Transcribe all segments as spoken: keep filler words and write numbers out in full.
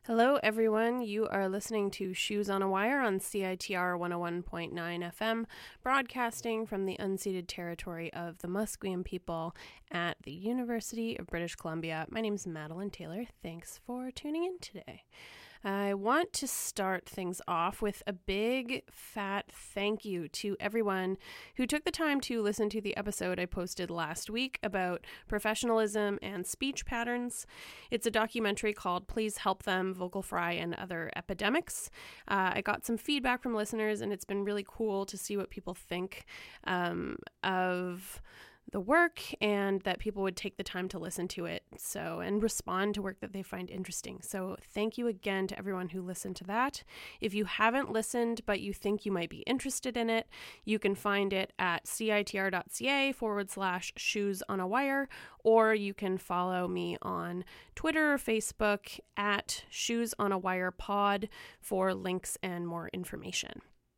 Hello, everyone. You are listening to Shoes on a Wire on C I T R one oh one point nine F M, broadcasting from the unceded territory of the Musqueam people at the University of British Columbia. My name is Madeline Taylor. Thanks for tuning in today. I want to start things off with a big fat thank you to everyone who took the time to listen to the episode I posted last week about professionalism and speech patterns. It's a documentary called Please Help Them, Vocal Fry and Other Epidemics. Uh, I got some feedback from listeners, and it's been really cool to see what people think um, of the work, and that people would take the time to listen to it so and respond to work that they find interesting. So thank you again to everyone who listened to that. If you haven't listened but you think you might be interested in it, you can find it at citr.ca forward slash shoes on a wire, or you can follow me on Twitter or Facebook at shoes on a wire pod for links and more information.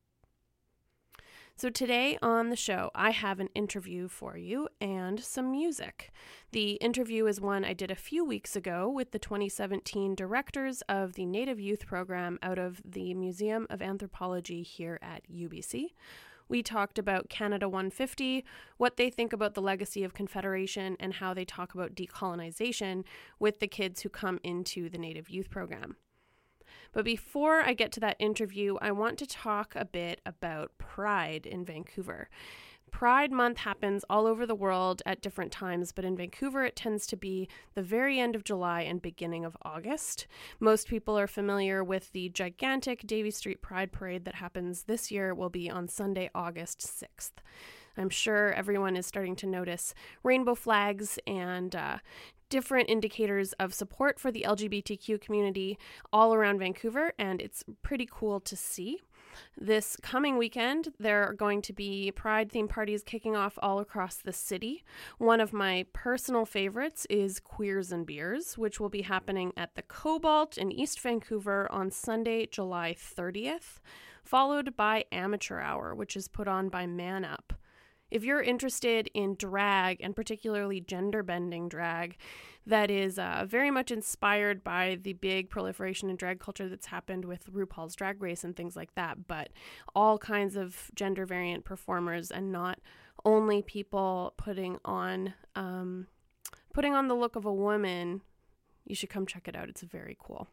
So today on the show, I have an interview for you and some music. The interview is one I did a few weeks ago with the twenty seventeen directors of the Native Youth Program out of the Museum of Anthropology here at U B C. We talked about Canada one fifty, what they think about the legacy of Confederation, and how they talk about decolonization with the kids who come into the Native Youth Program. But before I get to that interview, I want to talk a bit about Pride in Vancouver. Pride Month happens all over the world at different times, but in Vancouver it tends to be the very end of July and beginning of August. Most people are familiar with the gigantic Davie Street Pride Parade that happens this year. Will be on Sunday, August sixth. I'm sure everyone is starting to notice rainbow flags and uh, different indicators of support for the L G B T Q community all around Vancouver, and it's pretty cool to see. This coming weekend, there are going to be Pride-themed parties kicking off all across the city. One of my personal favorites is Queers and Beers, which will be happening at the Cobalt in East Vancouver on Sunday, July thirtieth, followed by Amateur Hour, which is put on by Man Up. If you're interested in drag, and particularly gender-bending drag, that is uh, very much inspired by the big proliferation in drag culture that's happened with RuPaul's Drag Race and things like that, but all kinds of gender variant performers and not only people putting on um, putting on the look of a woman, you should come check it out. It's very cool.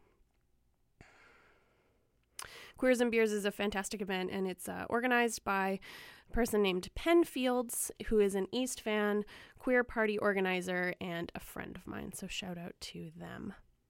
Queers and Beers is a fantastic event, and it's uh, organized by a person named Penn Fields, who is an East fan, queer party organizer, and a friend of mine, so shout out to them.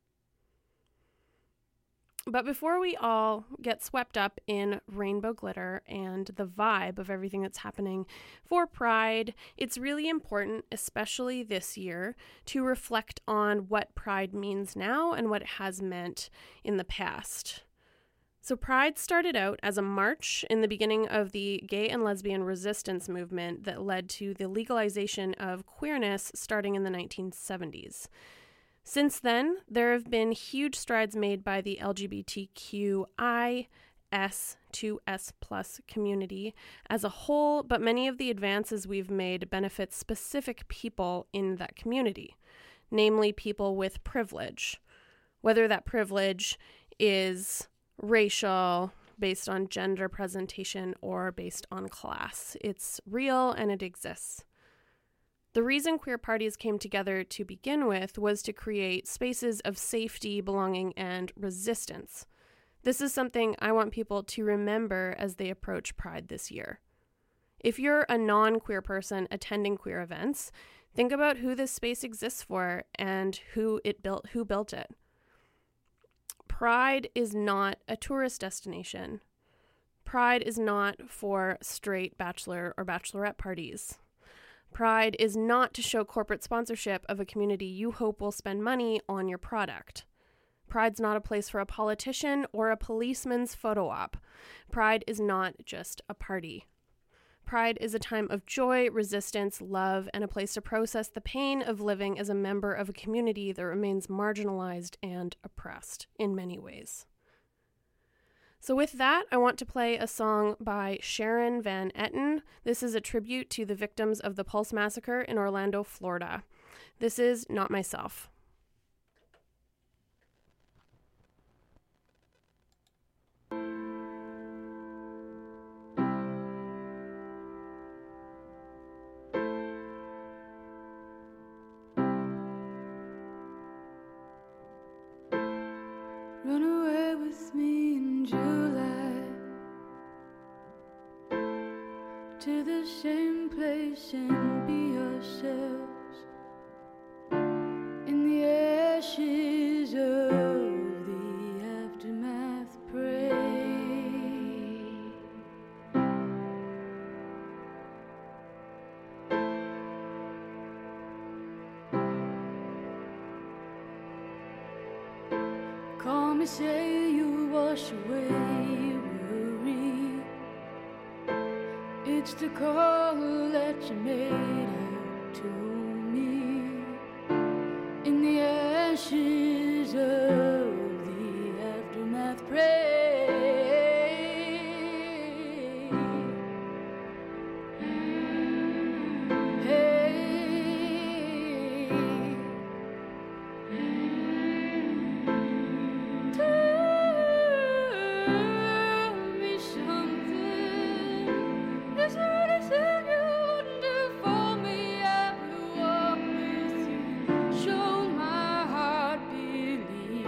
But before we all get swept up in rainbow glitter and the vibe of everything that's happening for Pride, it's really important, especially this year, to reflect on what Pride means now and what it has meant in the past. So Pride started out as a march in the beginning of the gay and lesbian resistance movement that led to the legalization of queerness starting in the nineteen seventies. Since then, there have been huge strides made by the L G B T Q I S two S plus community as a whole, but many of the advances we've made benefit specific people in that community, namely people with privilege, whether that privilege is racial, based on gender presentation, or based on class. It's real and it exists. The reason queer parties came together to begin with was to create spaces of safety, belonging, and resistance. This is something I want people to remember as they approach Pride this year. If you're a non-queer person attending queer events, think about who this space exists for and who it built, who built it. Pride is not a tourist destination. Pride is not for straight bachelor or bachelorette parties. Pride is not to show corporate sponsorship of a community you hope will spend money on your product. Pride's not a place for a politician or a policeman's photo op. Pride is not just a party. Pride is a time of joy, resistance, love, and a place to process the pain of living as a member of a community that remains marginalized and oppressed in many ways. So with that, I want to play a song by Sharon Van Etten. This is a tribute to the victims of the Pulse Massacre in Orlando, Florida. This is Not Myself. Run away with me in July to the same place and be yourselves in the ashes of the aftermath. Pray. Call me, say you'll wash away worry. It's the call that you made out to me in the ashes of the aftermath. Pray. Show my heart believe.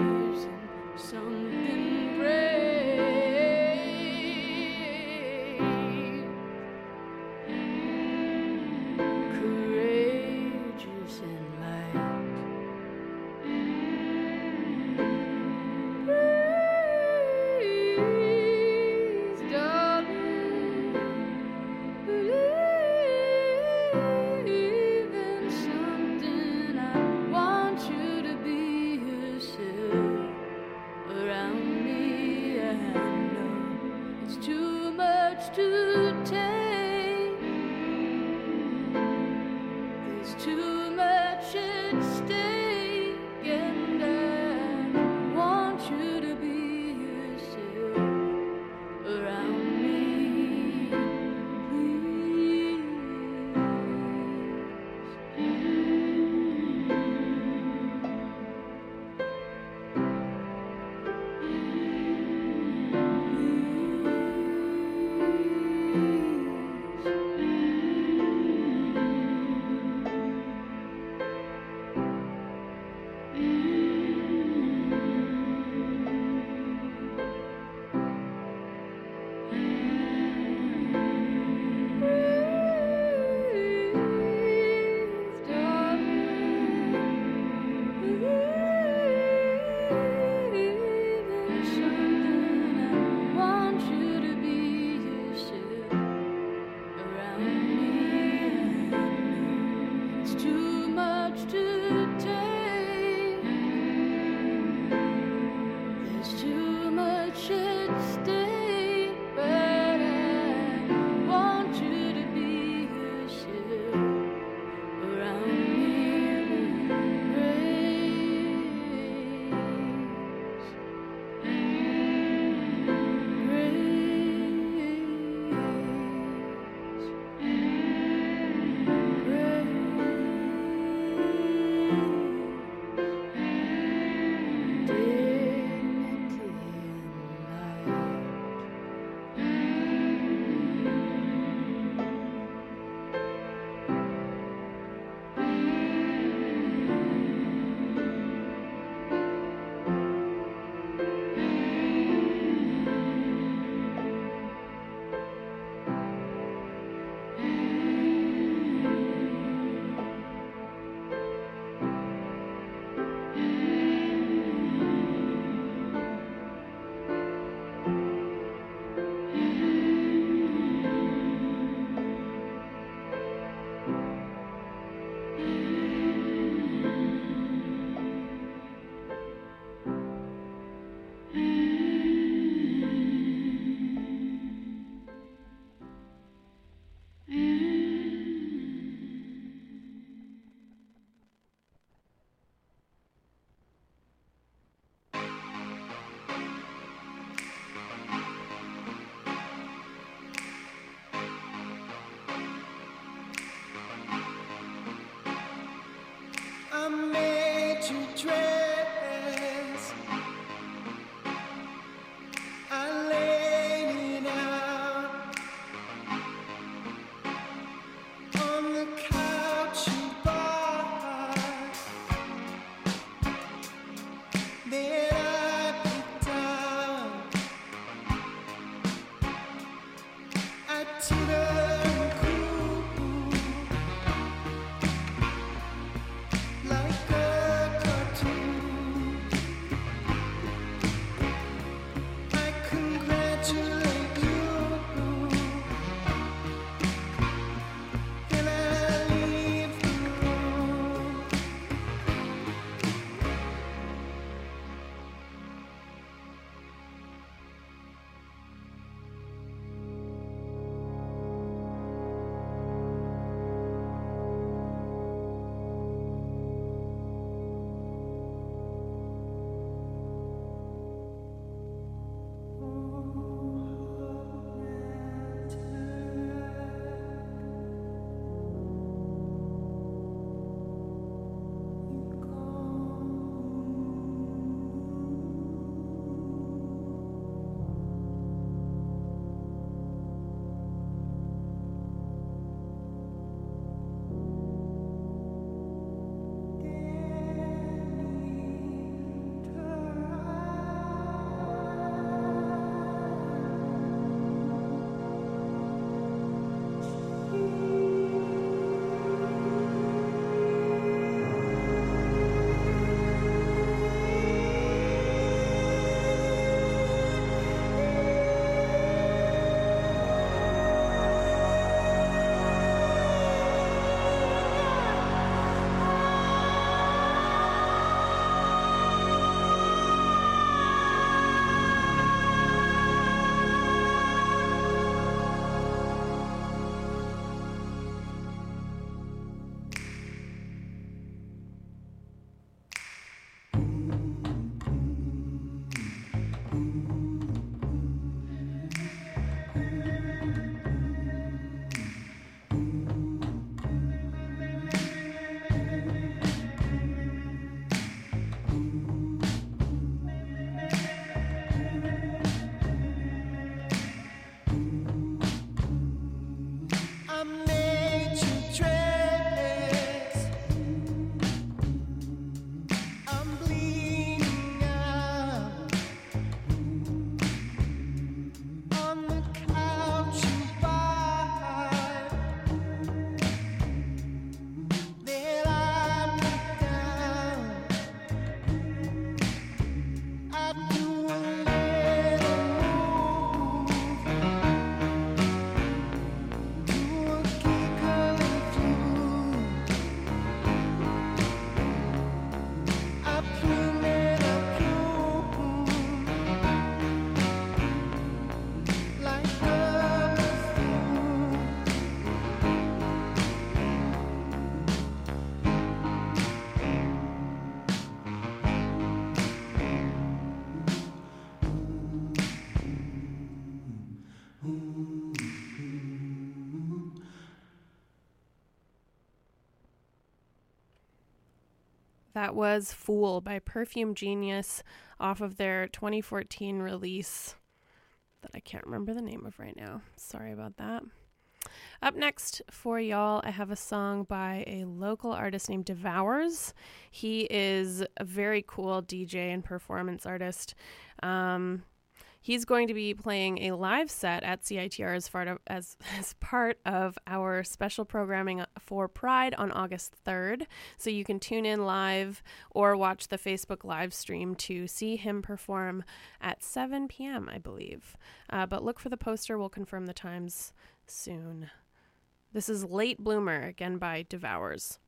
That was Fool by Perfume Genius off of their twenty fourteen release that I can't remember the name of right now. Sorry about that. Up next for y'all, I have a song by a local artist named Devours. He is a very cool D J and performance artist. Um, he's going to be playing a live set at C I T R as part of, as, as part of our special programming for Pride on August third. So you can tune in live or watch the Facebook live stream to see him perform at seven p.m., I believe. Uh, but look for the poster. We'll confirm the times soon. This is Late Bloomer, again by Devours.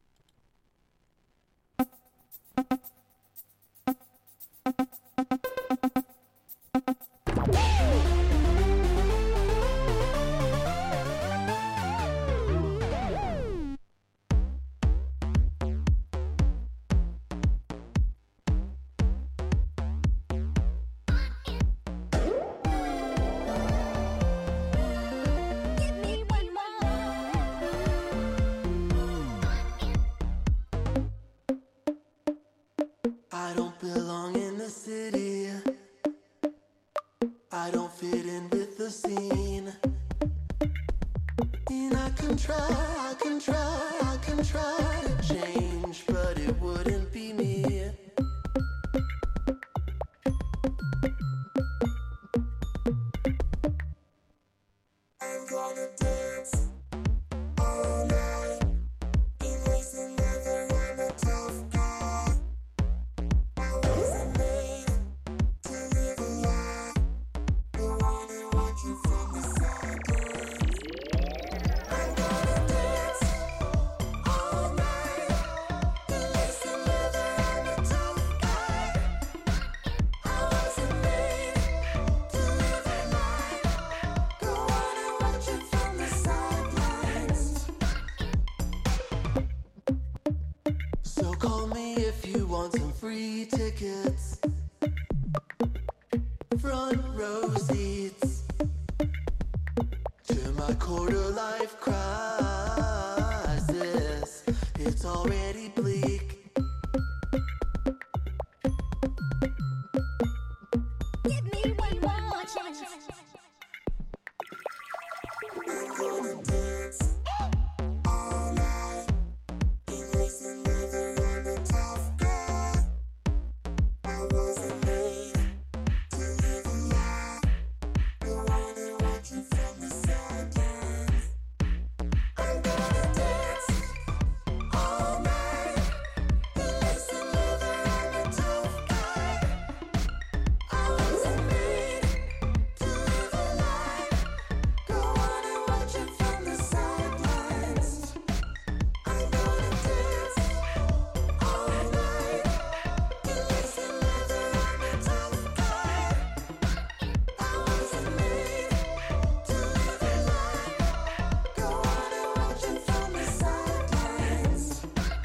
I don't belong in the city. I don't fit in with the scene. And I can try, I can try, I can try to change, but it wouldn't be me. I'm gonna dance all night, erasing never, I'm a tough guy. I wasn't made to live a lie. The one who watch you from the sidelines. I'm gonna dance all night, erasing never, I'm a tough guy. I wasn't made to live a lie. The one who watch you from the sidelines. So call me if you want some free tickets, front row seats to my quarter life crisis. It's already bleak. Give me one more chance. I'm gonna dance all night, erasing never, I'm a tough guy. I wasn't made to live a lie. The one who watch you from the sidelines. I'm gonna dance all night, erasing never, I'm a tough guy. I wasn't made to live a lie. The one who watch you from the sidelines. I'm gonna dance all night, erasing never, I'm a tough guy. I wasn't made to live a lie. The one who watch you from the sidelines.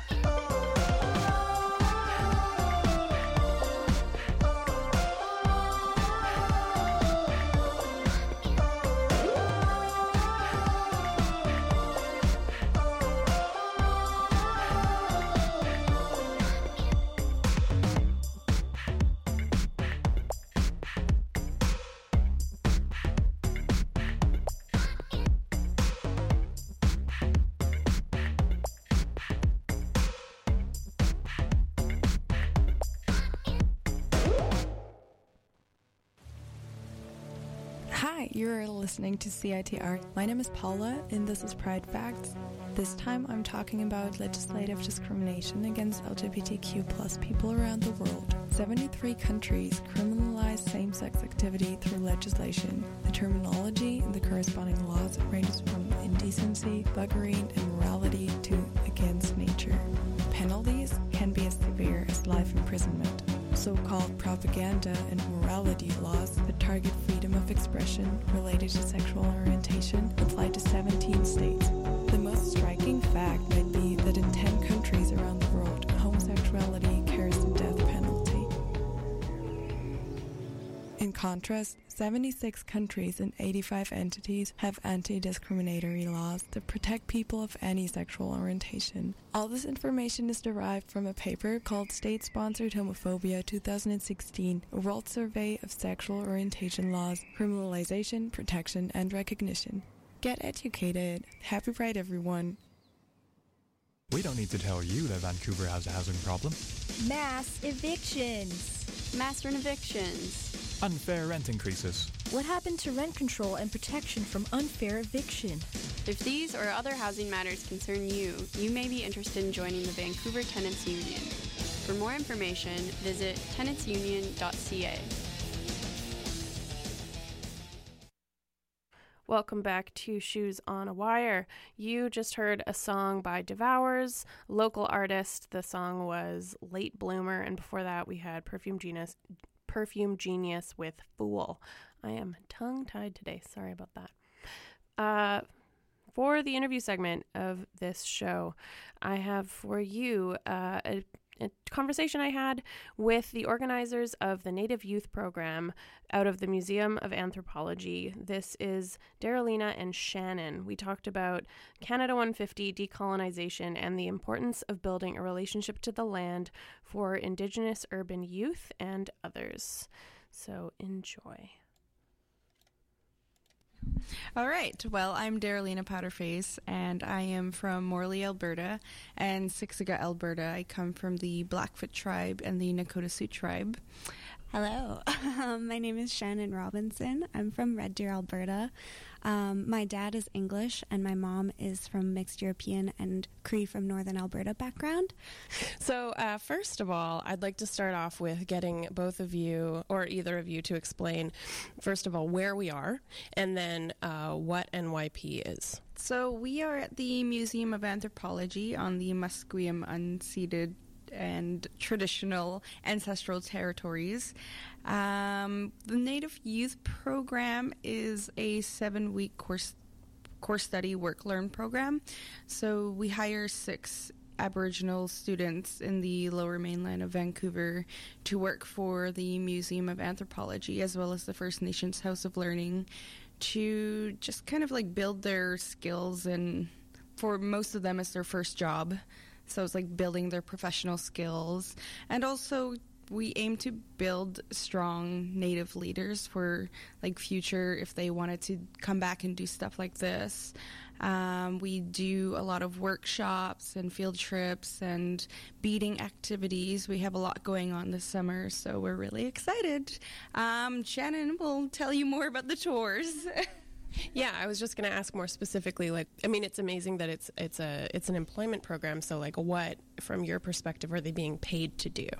Hi, you're listening to C I T R. My name is Paula, and this is Pride Facts. This time I'm talking about legislative discrimination against L G B T Q plus people around the world. seventy-three countries criminalize same-sex activity through legislation. The terminology in the corresponding laws ranges from indecency, buggery, and immorality to against nature. Penalties can be as severe as life imprisonment. So-called propaganda and morality laws that target freedom of expression related to sexual orientation apply to seventeen states. The most striking fact might be that in ten countries around the world, homosexuality carries the death penalty. In contrast, seventy-six countries and eighty-five entities have anti-discriminatory laws that protect people of any sexual orientation. All this information is derived from a paper called State-Sponsored Homophobia twenty sixteen, a world survey of sexual orientation laws, criminalization, protection, and recognition. Get educated. Happy Pride, everyone. We don't need to tell you that Vancouver has a housing problem. Mass evictions. Mass evictions. Unfair rent increases. What happened to rent control and protection from unfair eviction? If these or other housing matters concern you, you may be interested in joining the Vancouver Tenants Union. For more information, visit tenants union dot c a. Welcome back to Shoes on a Wire. You just heard a song by Devours, local artist. The song was Late Bloomer, and before that we had Perfume Genius, Perfume Genius with Fool. I am tongue-tied today. Sorry about that. Uh, for the interview segment of this show, I have for you uh, a a conversation I had with the organizers of the Native Youth Program out of the Museum of Anthropology. This is Darylina and Shannon. We talked about Canada one fifty, decolonization, and the importance of building a relationship to the land for Indigenous urban youth and others. So enjoy. All right. Well, I'm Darylina Powderface, and I am from Morley, Alberta, and Siksika, Alberta. I come from the Blackfoot tribe and the Nakota Sioux tribe. Hello, um, my name is Shannon Robinson. I'm from Red Deer, Alberta. Um, my dad is English, and my mom is from mixed European and Cree from Northern Alberta background. So uh, first of all, I'd like to start off with getting both of you, or either of you, to explain, first of all, where we are, and then uh, what N Y P is. So we are at the Museum of Anthropology on the Musqueam unceded and traditional ancestral territories. Um, the Native Youth Program is a seven-week course course study work-learn program. So we hire six Aboriginal students in the Lower Mainland of Vancouver to work for the Museum of Anthropology as well as the First Nations House of Learning to just kind of like build their skills, and for most of them it's their first job. So it's like building their professional skills. And also we aim to build strong Native leaders for like future if they wanted to come back and do stuff like this. Um, we do a lot of workshops and field trips and beading activities. We have a lot going on this summer, so we're really excited. Um, Shannon will tell you more about the tours. Yeah, I was just going to ask more specifically, like, I mean, it's amazing that it's it's a it's an employment program. So, like, what, from your perspective, are they being paid to do?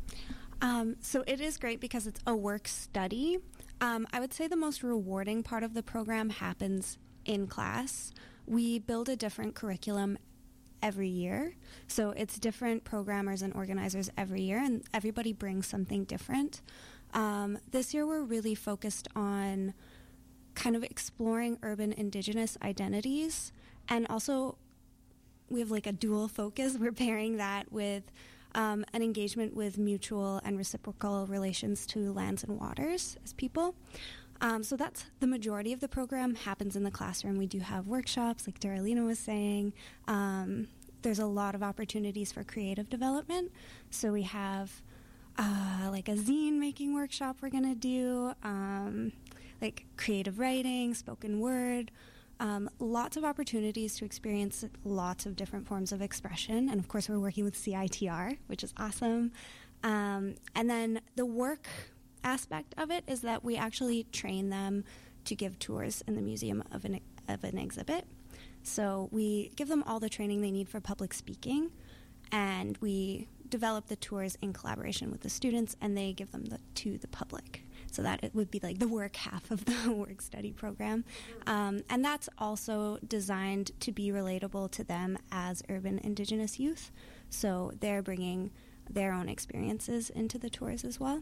Um, so it is great because it's a work study. Um, I would say the most rewarding part of the program happens in class. We build a different curriculum every year. So it's different programmers and organizers every year, and everybody brings something different. Um, this year we're really focused on kind of exploring urban Indigenous identities, and also we have like a dual focus. We're pairing that with um, an engagement with mutual and reciprocal relations to lands and waters as people. Um, so that's the majority of the program happens in the classroom. We do have workshops, like Darylina was saying. Um, there's a lot of opportunities for creative development. So we have uh, like a zine making workshop we're going to do, um, like creative writing, spoken word, um, lots of opportunities to experience lots of different forms of expression. And of course, we're working with C I T R, which is awesome. Um, and then the work aspect of it is that we actually train them to give tours in the museum of an, of an exhibit. So we give them all the training they need for public speaking, and we develop the tours in collaboration with the students, and they give them the, to the public. So that it would be like the work half of the work study program. Um, and that's also designed to be relatable to them as urban Indigenous youth. So they're bringing their own experiences into the tours as well.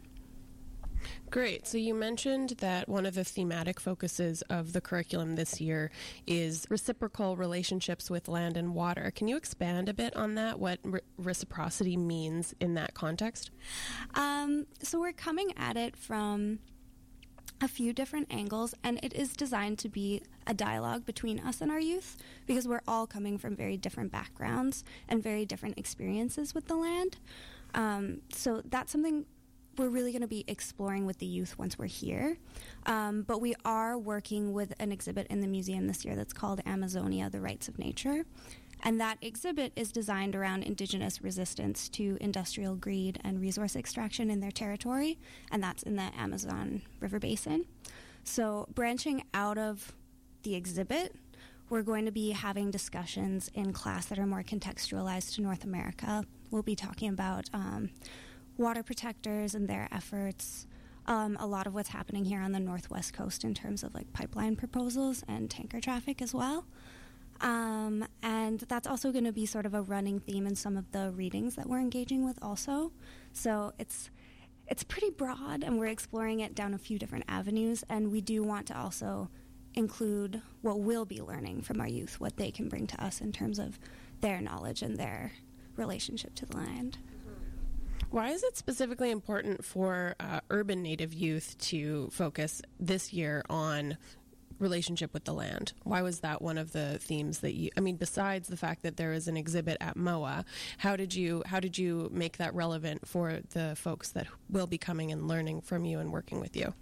Great. So you mentioned that one of the thematic focuses of the curriculum this year is reciprocal relationships with land and water. Can you expand a bit on that, what re- reciprocity means in that context? Um, so we're coming at it from a few different angles, and it is designed to be a dialogue between us and our youth, because we're all coming from very different backgrounds and very different experiences with the land. Um, so that's something we're really going to be exploring with the youth once we're here. Um, but we are working with an exhibit in the museum this year that's called Amazonia, The Rights of Nature. And that exhibit is designed around Indigenous resistance to industrial greed and resource extraction in their territory, and that's in the Amazon River Basin. So branching out of the exhibit, we're going to be having discussions in class that are more contextualized to North America. We'll be talking about um, water protectors and their efforts, um, a lot of what's happening here on the Northwest Coast in terms of like pipeline proposals and tanker traffic as well. Um, and that's also going to be sort of a running theme in some of the readings that we're engaging with also. So it's it's pretty broad, and we're exploring it down a few different avenues, and we do want to also include what we'll be learning from our youth, what they can bring to us in terms of their knowledge and their relationship to the land. Why is it specifically important for uh, urban Native youth to focus this year on relationship with the land? Why was that one of the themes that you, I mean, besides the fact that there is an exhibit at M O A, how did you, how did you make that relevant for the folks that will be coming and learning from you and working with you?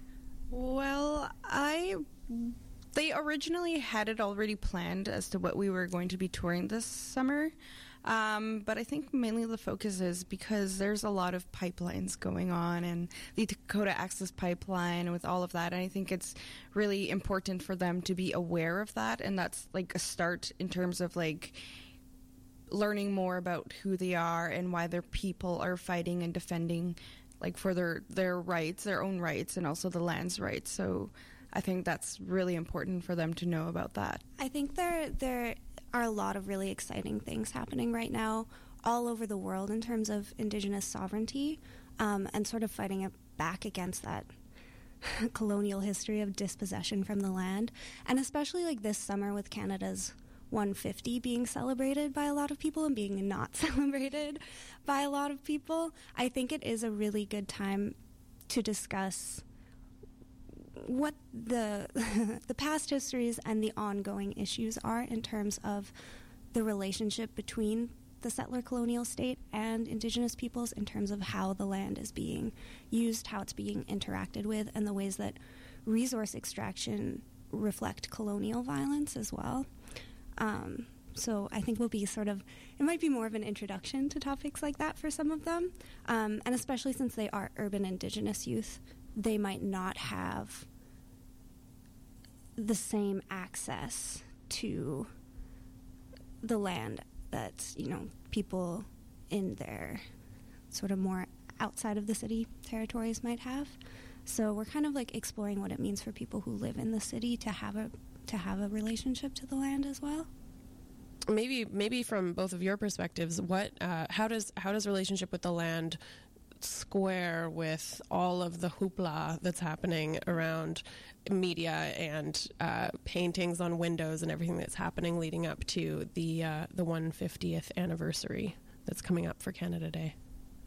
Well, I, they originally had it already planned as to what we were going to be touring this summer. Um, but I think mainly the focus is because there's a lot of pipelines going on, and the Dakota Access Pipeline, and with all of that, and I think it's really important for them to be aware of that, and that's like a start in terms of like learning more about who they are and why their people are fighting and defending like for their, their rights, their own rights, and also the land's rights. So I think that's really important for them to know about that. I think there there are a lot of really exciting things happening right now all over the world in terms of Indigenous sovereignty, um, and sort of fighting it back against that colonial history of dispossession from the land. And especially like this summer with Canada's one fifty being celebrated by a lot of people and being not celebrated by a lot of people, I think it is a really good time to discuss what the the past histories and the ongoing issues are in terms of the relationship between the settler colonial state and Indigenous peoples in terms of how the land is being used, how it's being interacted with, and the ways that resource extraction reflect colonial violence as well. Um, so I think we'll be sort of, it might be more of an introduction to topics like that for some of them, um, and especially since they are urban Indigenous youth, they might not have the same access to the land that, you know, people in their sort of more outside of the city territories might have. So we're kind of like exploring what it means for people who live in the city to have a to have a relationship to the land as well. Maybe maybe from both of your perspectives, what uh, how does how does relationship with the land square with all of the hoopla that's happening around media and uh, paintings on windows and everything that's happening leading up to the uh, the one hundred fiftieth anniversary that's coming up for Canada Day?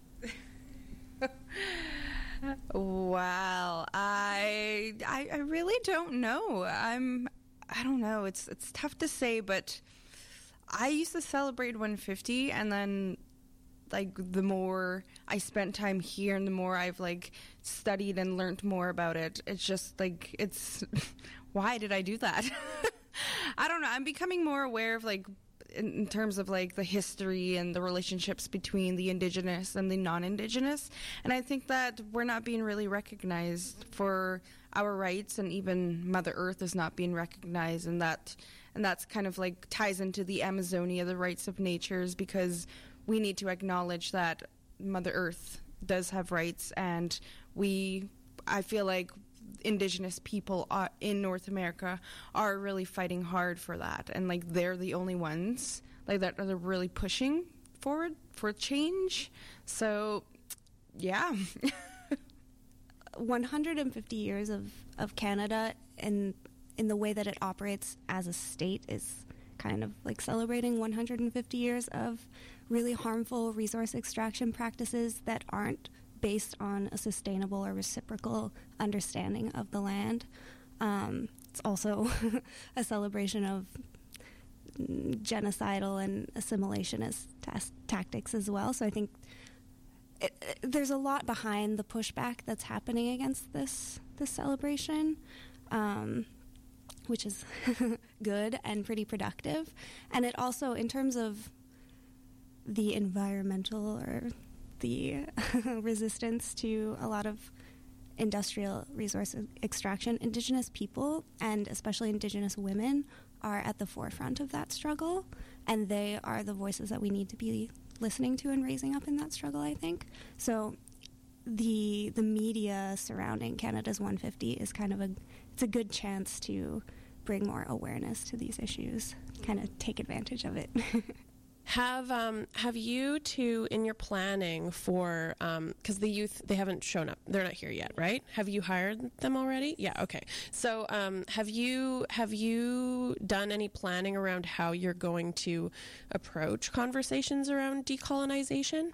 Wow, I, I I really don't know. I'm I don't know. It's it's tough to say, but I used to celebrate one fifty, and then like the more I spent time here and the more I've like studied and learned more about it, it's just like it's why did I do that? I don't know. I'm becoming more aware of like in, in terms of like the history and the relationships between the Indigenous and the non-Indigenous, and I think that we're not being really recognized for our rights, and even Mother Earth is not being recognized, and that and that's kind of like ties into the Amazonia, the rights of natures, because we need to acknowledge that Mother Earth does have rights, and we, I feel like Indigenous people are, in North America are really fighting hard for that, and like they're the only ones like that are really pushing forward for change. So, yeah. one hundred fifty years of, of Canada and in the way that it operates as a state is kind of like celebrating one hundred fifty years of really harmful resource extraction practices that aren't based on a sustainable or reciprocal understanding of the land. Um, it's also a celebration of genocidal and assimilationist tas- tactics as well. So I think it, it, there's a lot behind the pushback that's happening against this this celebration, um, which is good and pretty productive. And it also, in terms of the environmental or the resistance to a lot of industrial resource extraction, Indigenous people, and especially Indigenous women, are at the forefront of that struggle, and they are the voices that we need to be listening to and raising up in that struggle, I think. So the the media surrounding Canada's one fifty is kind of a, it's a good chance to bring more awareness to these issues, kind of take advantage of it. Have um have you two in your planning for um because the youth, they haven't shown up, they're not here yet, right? Have you hired them already? Yeah, okay. So um have you have you done any planning around how you're going to approach conversations around decolonization?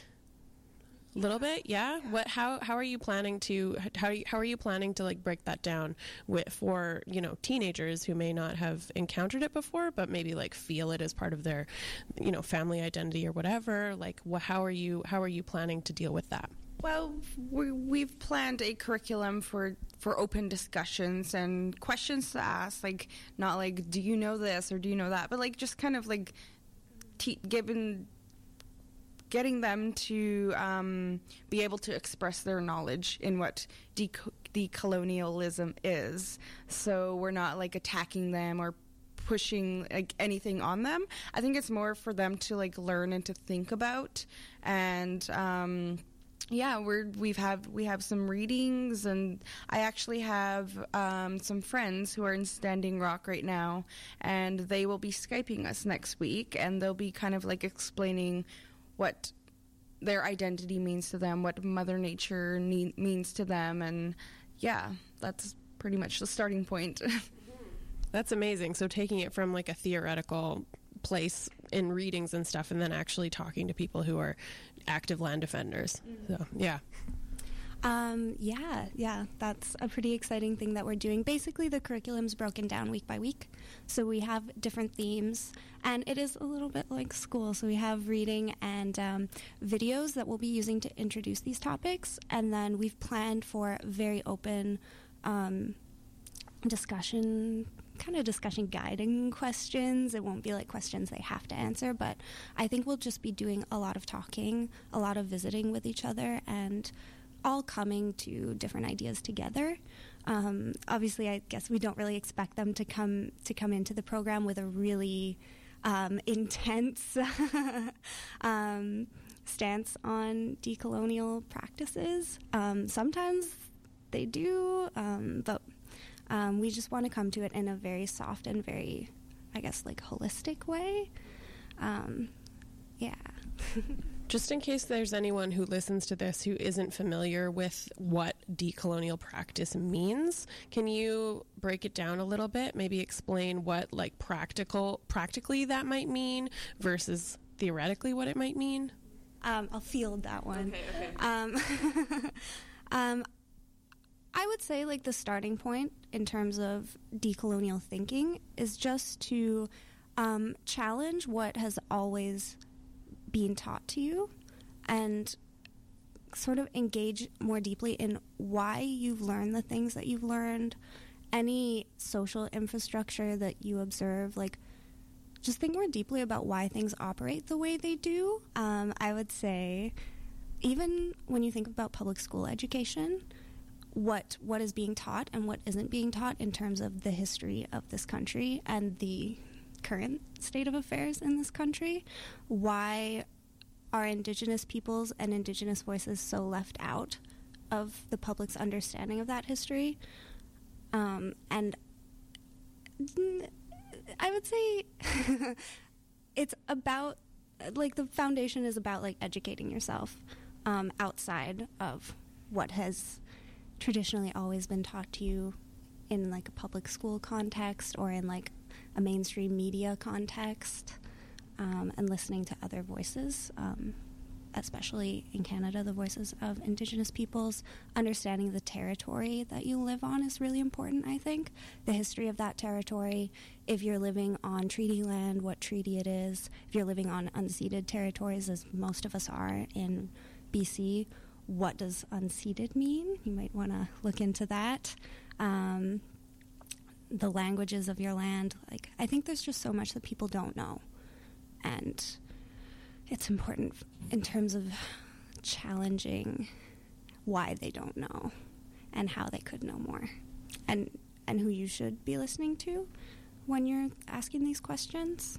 A little bit, yeah. What? How? How are you planning to? How? How are you planning to like break that down with for you know teenagers who may not have encountered it before, but maybe like feel it as part of their, you know, family identity or whatever. Like, wh- how are you? How are you planning to deal with that? Well, we, we've planned a curriculum for, for open discussions and questions to ask. Like, not like, do you know this or do you know that, but like just kind of like, te- given. getting them to um, be able to express their knowledge in what deco- decolonialism is. So we're not like attacking them or pushing like anything on them. I think it's more for them to like learn and to think about. And um, yeah, we're we've have we have some readings, and I actually have um, some friends who are in Standing Rock right now, and they will be Skyping us next week, and they'll be kind of like explaining what their identity means to them, what Mother Nature ne- means to them, and yeah, that's pretty much the starting point. That's amazing. So taking it from like a theoretical place in readings and stuff, and then actually talking to people who are active land defenders. Mm-hmm. So yeah. Um, yeah, yeah, that's a pretty exciting thing that we're doing. Basically, the curriculum's broken down week by week. So we have different themes, and it is a little bit like school. So we have reading and um, videos that we'll be using to introduce these topics, and then we've planned for very open um, discussion, kind of discussion guiding questions. It won't be like questions they have to answer, but I think we'll just be doing a lot of talking, a lot of visiting with each other, and all coming to different ideas together. Um, obviously, I guess we don't really expect them to come to come into the program with a really um, intense um, stance on decolonial practices. Um, sometimes they do, um, but um, we just want to come to it in a very soft and very, I guess, like holistic way. Um, yeah. Just in case there's anyone who listens to this who isn't familiar with what decolonial practice means, can you break it down a little bit? Maybe explain what like practical, practically that might mean versus theoretically what it might mean? Um, I'll field that one. Okay, okay. Um, um, I would say like the starting point in terms of decolonial thinking is just to um, challenge what has always being taught to you and sort of engage more deeply in why you've learned the things that you've learned, any social infrastructure that you observe, like just think more deeply about why things operate the way they do. Um, I would say even when you think about public school education, what what is being taught and what isn't being taught in terms of the history of this country and the current state of affairs in this country. Why are Indigenous peoples and Indigenous voices so left out of the public's understanding of that history? Um, and I would say it's about, like, the foundation is about, like, educating yourself um, outside of what has traditionally always been taught to you in, like, a public school context or in, like, a mainstream media context, um, and listening to other voices. Um, especially in Canada, the voices of Indigenous peoples. Understanding the territory that you live on is really important, I think. The history of that territory, if you're living on treaty land, what treaty it is, if you're living on unceded territories, as most of us are in B C, what does unceded mean? You might want to look into that. Um, the languages of your land. Like, I think there's just so much that people don't know. And it's important in terms of challenging why they don't know and how they could know more, and and who you should be listening to when you're asking these questions.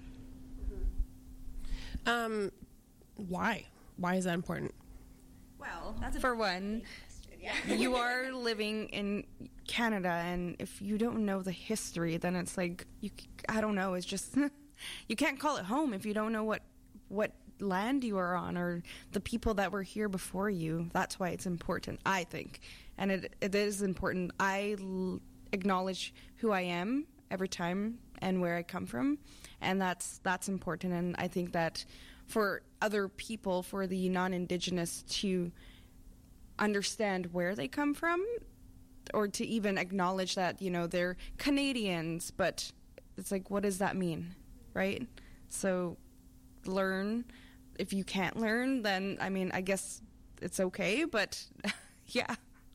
Um, why? Why is that important? Well, that's for one, you are living in Canada, and if you don't know the history, then it's like, you, I don't know, it's just, you can't call it home if you don't know what what land you are on or the people that were here before you. That's why it's important, I think. And it it is important. I l- acknowledge who I am every time and where I come from, and that's that's important. And I think that for other people, for the non-Indigenous to understand where they come from, or to even acknowledge that, you know, they're Canadians, but it's like, what does that mean, right? So learn. If you can't learn, then, I mean, I guess it's okay, but yeah.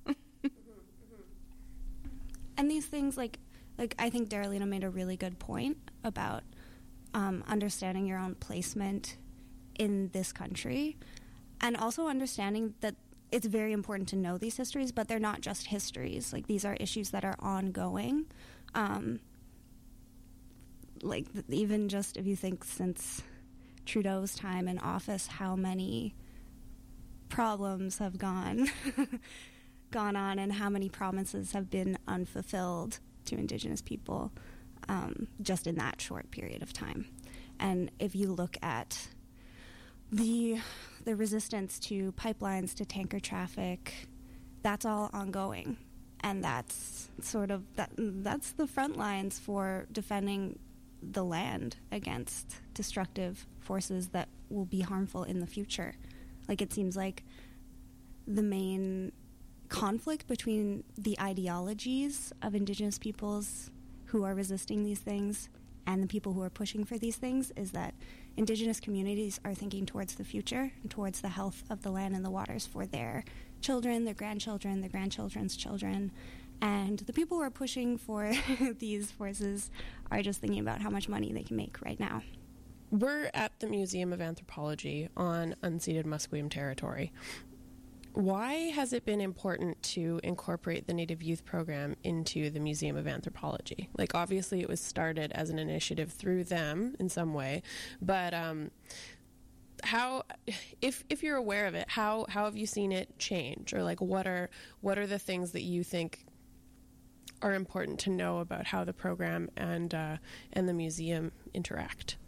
And these things, like, like I think Darylina made a really good point about um, understanding your own placement in this country, and also understanding that it's very important to know these histories, but they're not just histories. Like, these are issues that are ongoing. Um, like, th- even just if you think since Trudeau's time in office, how many problems have gone gone on, and how many promises have been unfulfilled to Indigenous people um, just in that short period of time. And if you look at the the resistance to pipelines, to tanker traffic, that's all ongoing, and that's sort of that that's the front lines for defending the land against destructive forces that will be harmful in the future. Like, it seems like the main conflict between the ideologies of Indigenous peoples who are resisting these things and the people who are pushing for these things is that Indigenous communities are thinking towards the future and towards the health of the land and the waters for their children, their grandchildren, their grandchildren's children. And the people who are pushing for these forces are just thinking about how much money they can make right now. We're at the Museum of Anthropology on unceded Musqueam territory. Why has it been important to incorporate the Native Youth Program into the Museum of Anthropology? Like, obviously it was started as an initiative through them in some way, but um, how, if if you're aware of it, how how have you seen it change? Or, like, what are what are the things that you think are important to know about how the program and uh, and the museum interact?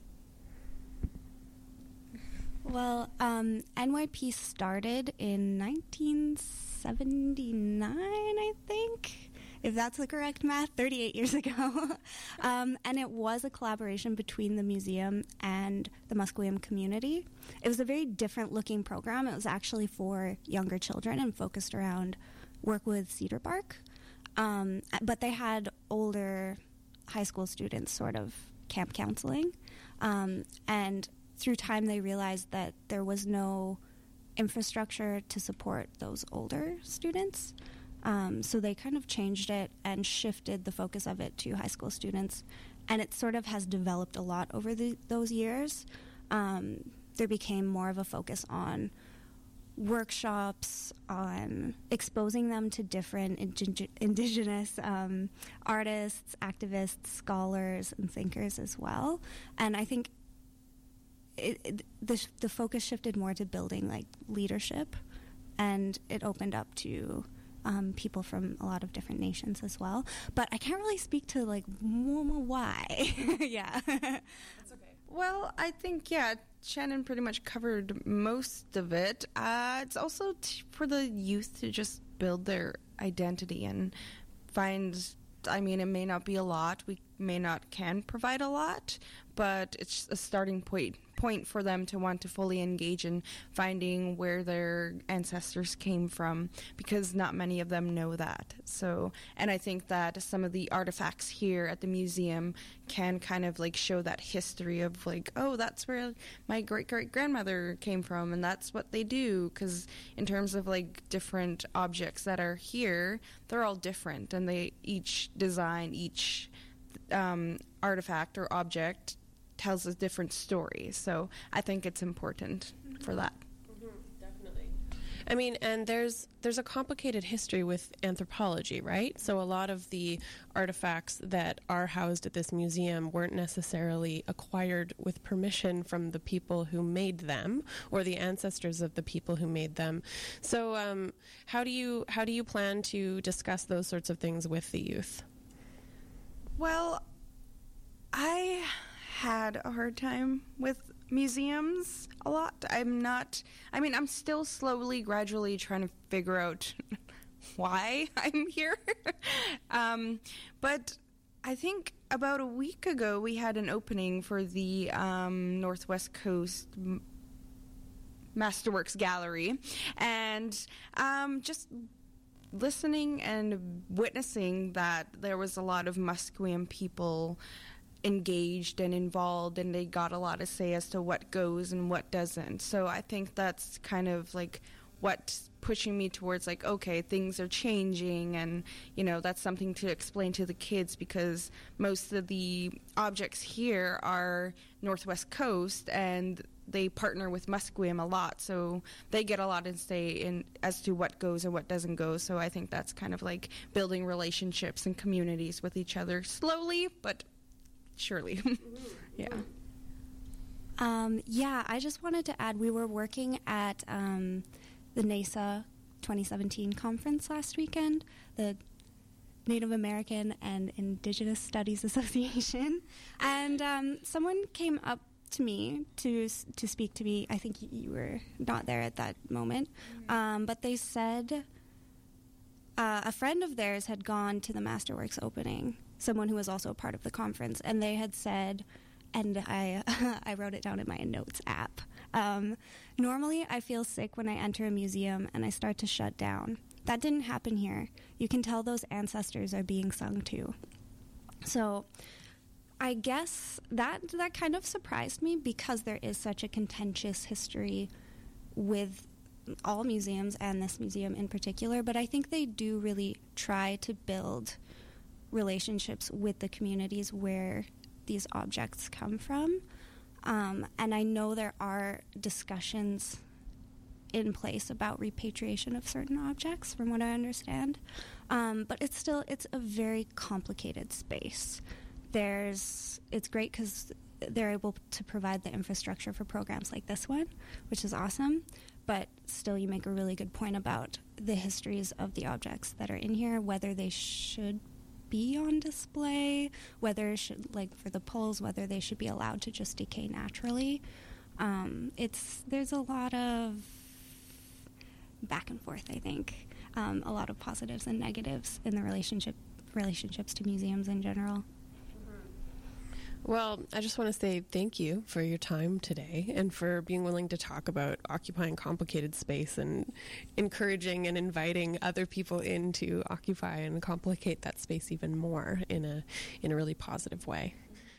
Well, um, N Y P started in nineteen seventy-nine, I think, if that's the correct math, thirty-eight years ago. um, and it was a collaboration between the museum and the Musqueam community. It was a very different looking program. It was actually for younger children and focused around work with cedar bark. Um, but they had older high school students sort of camp counseling. Um, and through time, they realized that there was no infrastructure to support those older students. Um, so they kind of changed it and shifted the focus of it to high school students. And it sort of has developed a lot over the, those years. Um, there became more of a focus on workshops, on exposing them to different indi- indigenous um, artists, activists, scholars, and thinkers as well. And I think It, it, the the focus shifted more to building, like, leadership, and it opened up to um, people from a lot of different nations as well. But I can't really speak to, like, why. Yeah. That's okay. Well, I think, yeah, Shannon pretty much covered most of it. Uh, it's also t- for the youth to just build their identity and find, I mean, it may not be a lot. We may not can provide a lot, but it's a starting point point for them to want to fully engage in finding where their ancestors came from, because not many of them know that. So, and I think that some of the artifacts here at the museum can kind of like show that history of like, oh, that's where my great great grandmother came from, and that's what they do. Because in terms of like different objects that are here, they're all different, and they each design, each um, artifact or object tells a different story. So I think it's important for that. I mean, and there's there's a complicated history with anthropology, right? So a lot of the artifacts that are housed at this museum weren't necessarily acquired with permission from the people who made them or the ancestors of the people who made them. So um, how do you how do you plan to discuss those sorts of things with the youth? Well, I had a hard time with museums a lot. I'm not, I mean, I'm still slowly, gradually trying to figure out why I'm here. um, but I think about a week ago, we had an opening for the um, Northwest Coast M- Masterworks Gallery. And um, just listening and witnessing that there was a lot of Musqueam people engaged and involved, and they got a lot to say as to what goes and what doesn't. So I think that's kind of like what's pushing me towards like, okay, things are changing, and you know, that's something to explain to the kids, because most of the objects here are Northwest Coast and they partner with Musqueam a lot, so they get a lot to say in as to what goes and what doesn't go. So I think that's kind of like building relationships and communities with each other slowly but surely. Yeah. Um, yeah, I just wanted to add, we were working at um, the NASA twenty seventeen conference last weekend, the Native American and Indigenous Studies Association, and um, someone came up to me to to speak to me. I think you were not there at that moment, um, but they said uh, a friend of theirs had gone to the Masterworks opening, someone who was also a part of the conference, and they had said, and I I wrote it down in my notes app, um, normally I feel sick when I enter a museum and I start to shut down. That didn't happen here. You can tell those ancestors are being sung to. So I guess that that kind of surprised me, because there is such a contentious history with all museums and this museum in particular, but I think they do really try to build relationships with the communities where these objects come from. Um, and I know there are discussions in place about repatriation of certain objects, from what I understand. Um, but it's still, it's a very complicated space. There's, it's great because they're able to provide the infrastructure for programs like this one, which is awesome. But still, you make a really good point about the histories of the objects that are in here, whether they should be on display, whether it should, like for the poles, whether they should be allowed to just decay naturally. Um, it's there's a lot of back and forth, I think, um, a lot of positives and negatives in the relationship relationships to museums in general. Well, I just want to say thank you for your time today and for being willing to talk about occupying complicated space and encouraging and inviting other people in to occupy and complicate that space even more in a in a really positive way.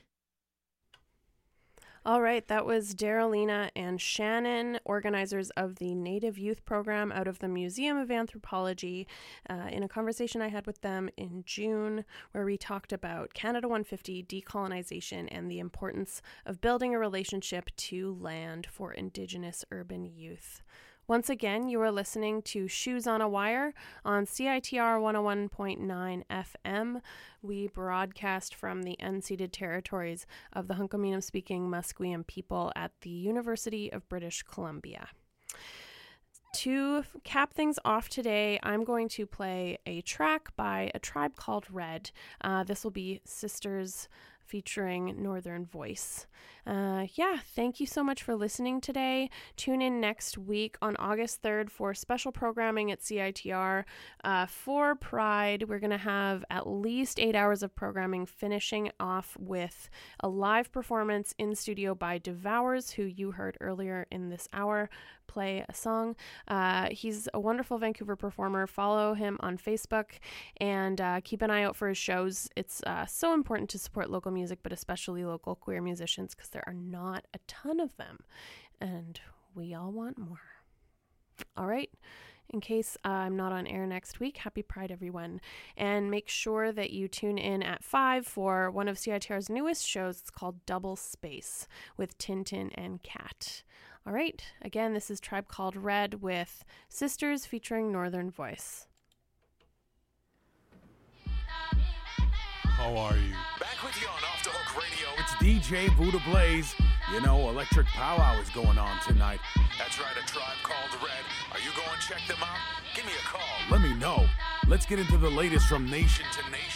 All right, that was Darylina and Shannon, organizers of the Native Youth Program out of the Museum of Anthropology, uh, in a conversation I had with them in June, where we talked about Canada one fifty, decolonization, and the importance of building a relationship to land for Indigenous urban youth. Once again, you are listening to Shoes on a Wire on C I T R one oh one point nine F M. We broadcast from the unceded territories of the Hunkaminam-speaking Musqueam people at the University of British Columbia. To cap things off today, I'm going to play a track by a tribe called Red. Uh, this will be Sisters featuring Northern Voice. Uh, yeah, thank you so much for listening today. Tune in next week on August third for special programming at C I T R. Uh, for Pride, we're going to have at least eight hours of programming, finishing off with a live performance in studio by Devours, who you heard earlier in this hour play a song. Uh, he's a wonderful Vancouver performer. Follow him on Facebook and uh, keep an eye out for his shows. It's uh, so important to support local music, but especially local queer musicians, because there are not a ton of them, and we all want more. All right. In case uh, I'm not on air next week, happy Pride, everyone. And make sure that you tune in at five for one of C I T R's newest shows. It's called Double Space with Tintin and Cat. All right. Again, this is Tribe Called Red with Sisters featuring Northern Voice. How are you? Back with you on Off the Hook Radio. It's D J Buddha Blaze. You know, electric powwow is going on tonight. That's right, a Tribe Called Red. Are you going to check them out? Give me a call. Let me know. Let's get into the latest from nation to nation.